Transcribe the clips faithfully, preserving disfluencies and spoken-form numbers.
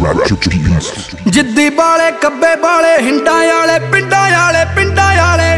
ਜਿੱਦੀ ਵਾਲੇ ਕੱਬੇ ਵਾਲੇ ਹਿੰਡਾਂ ਵਾਲੇ ਪਿੰਡਾਂ ਵਾਲੇ ਪਿੰਡਾਂ ਵਾਲੇ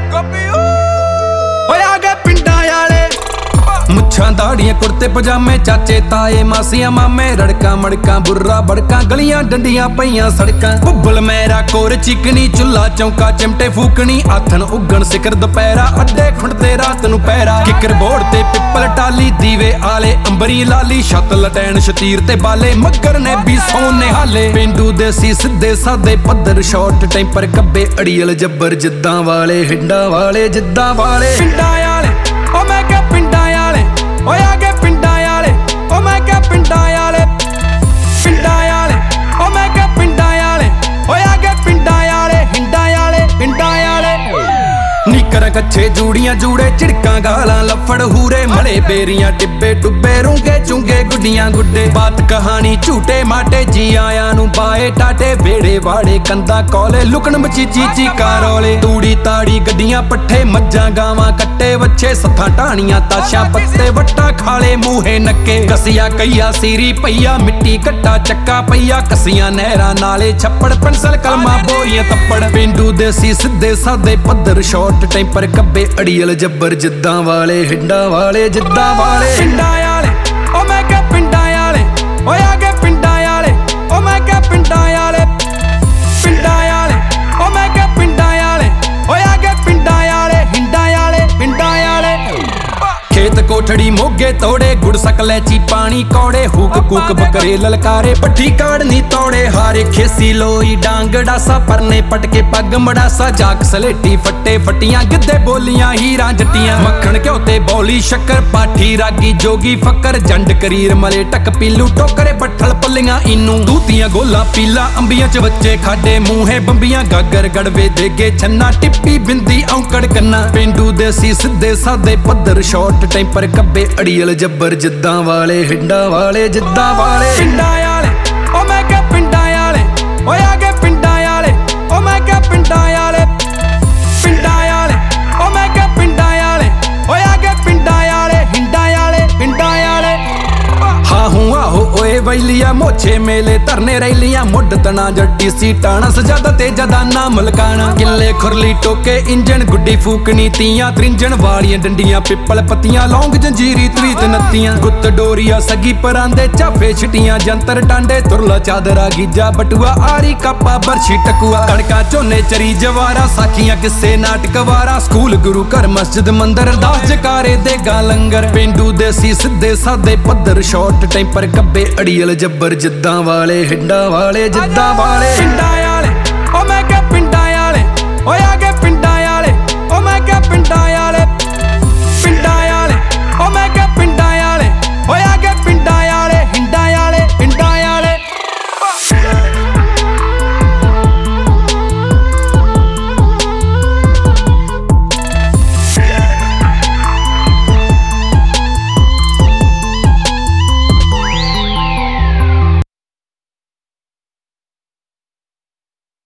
ਓਏ ਆ ਗਏ ਪਿੰਡਾਂ ਵਾਲੇ ਮੁੱਛਾਂ ਦਾੜੀਆਂ ਕੁੜਤੇ ਪਜਾਮੇ ਚਾਚੇ ਤਾਏ ਮਾਸੀਆਂ ਮਾਮੇ ਰੜਕਾਂ ਮੜਕਾਂ ਬੁर्रा ਬੜਕਾਂ ਗਲੀਆਂ ਡੰਡੀਆਂ ਪਈਆਂ ਸੜਕਾਂ ਭੁੱਬਲ ਮੇਰਾ ਕੋਰ ਚਿਕਨੀ ਚੁੱਲਾ ਚੌਂਕਾ ਚਿਮਟੇ ਫੂਕਣੀ ਆਥਣ ਉੱਗਣ ਸਿਖਰ ਦੁਪਹਿਰਾ ਅੱਡੇ ਖੁੰਡਦੇ ਰਾਤ ਨੂੰ ਪਹਿਰਾ ਕਿੱਕਰ ਬੋਰਡ ਤੇ ਪਿੱਪਲ ਟਾਲੀ ਦੀਵੇ ਆਲੇ ਅੰਬਰੀ ਲਾਲੀ ਛੱਤ ਲਟੈਣ ਸ਼ਤੀਰ ਤੇ ਬਾਲੇ ਮੱਗਰ ਨੇ ਵੀ ਸੋਨੇ ਹਾਲੇ ਪਿੰਡੂ ਦੇਸੀ ਸਿੱਧੇ ਸਾਦੇ ਪੱਧਰ ਸ਼ਾਰਟ ਟੈਂਪਰ ਕੱਬੇ ਅੜੀਅਲ ਜੱਬਰ ਜਿੱਦਾਂ ਵਾਲੇ ਹਿੰਡਾਂ ਵਾਲੇ ਜਿੱਦਾਂ ਵਾਲੇ ਪਿੰਡਾਂ ਵਾਲੇ ਓ ਮੈਂ ਕਿਹਾ ਪਿੰਡਾਂ ਵਾਲੇ ਓਏ ਆ ਗਏ ਪਿੰਡਾਂ ਵਾਲੇ ਓ ਮੈਂ ਕਿਹਾ ਪਿੰਡਾਂ ਵਾਲੇ ਪਿੰਡਾਂ ਵਾਲੇ ਓ ਮੈਂ ਕਿਹਾ ਪਿੰਡਾਂ ਵਾਲੇ ਓਏ ਆ ਗਏ ਪਿੰਡਾਂ ਵਾਲੇ ਹਿੰਡਾਂ ਵਾਲੇ ਪਿੰਡਾਂ ਵਾਲੇ ਨੀਕਰਾਂ ਕੱਛੇ ਜੂੜੀਆਂ ਜੂੜੇ ਝਿੜਕਾਂ ਗਾਲਾਂ ਲੱਫੜ ਹੂਰੇ ਮਲੇ ਬੇਰੀਆਂ ਟਿੱਬੇ ਟੁੱਬੇ ਰੂੰਗੇ ਚੁੰਗੇ ਗੁੱਡੀਆਂ ਗੁੱਡੇ ਬਾਤ ਕਹਾਣੀ ਝੂਟੇ ਮਾਟੇ ਜੀ ਆਇਆਂ ਨੂੰ ਬਾਏ ਟਾਟੇ ਵੇੜੇ ਵਾੜੇ ਕੰਦਾ ਕੋਲੇ ਲੁਕਣ ਮਚੀਚੀ ਚੀਕਾਂ ਰੋਲੇ ਤੂੜੀ ਤਾੜੀ ਗੱਡੀਆਂ ਪੱਠੇ ਮੱਝਾਂ ਗਾਵਾਂ ਕੱਟੇ ਵੱਛੇ ਸੱਥਾਂ ਢਾਣੀਆਂ ਤਾਸ਼ਾਂ ਪੱਤੇ ਵੱਟਾਂ ਖਾਲੇ ਮੂਹੇ ਨੱਕੇ ਕਸੀਆਂ ਕਈਆ ਸੀਰੀ ਪਈਆ ਮਿੱਟੀ ਘੱਟਾ ਚੱਕਾ ਪਈਆ ਕਸੀਆਂ ਨਹਿਰਾਂ ਨਾਲੇ ਛੱਪੜ ਪੈਨਸਲ ਕਲਮਾਂ ਬੋਰੀਆਂ ਤੱਪੜ ਪਿੰਡੂ ਦੇਸੀ ਸਿੱਧੇ ਸਾਦੇ ਪੱਧਰ ਸ਼ਾਰਟ ਟੈਂਪਰ ਕੱਬੇ ਅੜੀਅਲ ਜੱਬਰ ਜਿੱਦਾਂ ਵਾਲੇ ਹਿੰਡਾਂ ਵਾਲੇ ਜਿੱਦਾਂ ਵਾਲੇ ਹਿੰਡਾਂ ਵਾਲੇ ਓ ਮੈਂ ਕਿਹਾ ਪਿੰਡਾਂ ਵਾਲੇ ਓਏ ਆ ਗਏ ਪਿੰਡਾਂ ਵਾਲੇ ਓ ਮੈਂ ਕਿਹਾ ਪਿੰਡਾਂ ਵਾਲੇ ਪਿੰਡਾਂ ਵਾਲੇ ਓ ਮੈਂ ਕਿਹਾ ਪਿੰਡਾਂ ਵਾਲੇ ਓਏ ਆ ਗਏ ਪਿੰਡਾਂ ਵਾਲੇ ਹਿੰਡਾਂ ਵਾਲੇ ਪਿੰਡਾਂ ਵਾਲੇ ਖੇਤ ਕੋਠੜੀ ਮੋਗੇ ਤੋੜੇ ਗੁੜ ਸਕਲੈਚੀ ਪਾਣੀ ਕੌੜੇ ਹੂਕ ਕੂਕ ਬਕਰੇ ਲਲਕਾਰੇ ਪੱਠੀ ਕਾੜਨੀ ਤੋੜੇ ਹਾਰੇ ਖੇਸੀ ਲੋਈ ਡਾਂਗ ਡਾਸਾ ਪਰਨੇ ਪਟਕੇ ਪੱਗ ਮੜਾਸਾ ਜਾਕ ਸਲੇਟੀ ਫੱਟੇ ਫੱਟੀਆਂ ਗਿੱਧੇ ਬੋਲੀਆਂ ਹੀਰਾਂ ਜੱਟੀਆਂ ਮੱਖਣ ਘਿਓ ਤੇ ਬੌਲੀ ਸ਼ੱਕਰ ਪਾਠੀ ਰਾਗੀ ਜੋਗੀ ਫੱਕਰ ਜੰਡ ਕਰੀਰ ਮਲੇ ਟੱਕ ਪੀਲੂ ਟੋਕਰੇ ਬੱਠਲ ਪੱਲੀਆਂ ਇਨੂੰ ਦੂਤੀਆਂ ਗੋਲਾ ਪੀਲਾ ਅੰਬੀਆਂ ਚ ਬੱਚੇ ਖਾਡੇ ਮੂੰਹੇ ਬੰਬੀਆਂ ਗਾਗਰ ਗੜਵੇ ਦੇਗੇ ਛੰਨਾ ਟਿੱਪੀ ਬਿੰਦੀ ਔਂਕੜ ਕੰਨਾ ਪਿੰਡੂ ਦੇਸੀ ਸਿੱਧੇ ਸਾਦੇ ਪੱਧਰ ਸ਼ਾਰਟ ਟੈਂਪਰ ਕੱਬੇ ਅੜੀਅਲ ਜੱਬਰ ਜਿੱਦਾਂ ਵਾਲੇ ਹਿੰਡਾਂ ਵਾਲੇ ਜਿੱਦਾਂ ਵਾਲੇ ਪਿੰਡਾਂ ਵਾਲੇ ਓ ਮੈਂ ਕਿਹਾ ਪਿੰਡਾਂ ਵਾਲੇ ਓਏ ਆ ਗਏ ਪਿੰਡਾਂ ਵਾਲੇ ਓ ਮੈਂ ਕਿਹਾ ਪਿੰਡਾਂ ਵਾਲੇ ਪਿੰਡਾਂ ਵਾਲੇ ਓ ਮੈਂ ਕਿਹਾ ਪਿੰਡਾਂ ਵਾਲੇ ਓਏ ਆ ਗਏ ਪਿੰਡਾਂ ਵਾਲੇ ਹਿੰਡਾਂ ਵਾਲੇ ਪਿੰਡਾਂ ਵਾਲੇ ਹਾਂ ਹੂੰ ਆਹੋ ਓਏ ਵੈਲੀਆਂ ਮੋਛੇ ਮੇਲੇ ਧਰਨੇ ਰੈਲੀਆਂ ਮੁੱਢ ਤਣਾ ਜੱਟੀ ਸੀ ਟਾਣਾ ਸਜਾਦਾ ਤੇ ਜਦਾਨਾ ਮਲਕਾਣਾ ਕਿੱਲੇ ਖੁਰਲੀ ਟੋਕੇ ਇੰਜਣ ਗੁੱਡੀ ਫੂਕਣੀ ਤੀਆਂ ਤ੍ਰਿੰਜਣ ਵਾਲੀਆਂ ਡੰਡੀਆਂ ਪਿੱਪਲ ਪੱਤੀਆਂ ਲੌਂਗ ਜੰਜੀਰੀ ਤਵੀਤ ਨੱਤੀਆਂ ਗੁੱਤ ਡੋਰੀਆ ਸਗੀ ਪਰਾਂਦੇ ਚਾਫੇ ਛਿਟੀਆਂ ਜੰਤਰ ਟਾਂਡੇ ਤੁਰਲਾ ਚਾਦਰਾ ਗੀਜਾ ਬਟੂਆ ਆਰੀ ਕਾਪਾ ਬਰਛੀ ਟਕੂਆ ਕਣਕਾਂ ਝੋਨੇ ਚਰੀ ਜਵਾਰਾ ਸਾਖੀਆਂ ਕਿੱਸੇ ਨਾਟਕ ਵਾਰਾ ਸਕੂਲ ਗੁਰੂ ਘਰ ਮਸਜਿਦ ਮੰਦਰ ਅਰਦਾਸ ਜਕਾਰੇ ਦੇ ਗਾ ਲੰਗਰ ਪਿੰਡੂ ਦੇਸੀ ਸਿੱਧੇ ਸਾਦੇ ਪੱਧਰ ਸ਼ਾਰਟ ਟੈਂਪਰ ਕੱਬੇ ਅੜੀਅਲ ਜੱਬਰ ਜਿੱਦਾਂ ਵਾਲੇ ਹਿੰਡਾਂ ਵਾਲੇ ਜਿੱਦਾਂ ਵਾਲੇ ਪਿੰਡਾਂ ਵਾਲੇ ਓ ਮੈਂ ਕਿਹਾ ਪਿੰਡਾਂ ਵਾਲੇ ਓਏ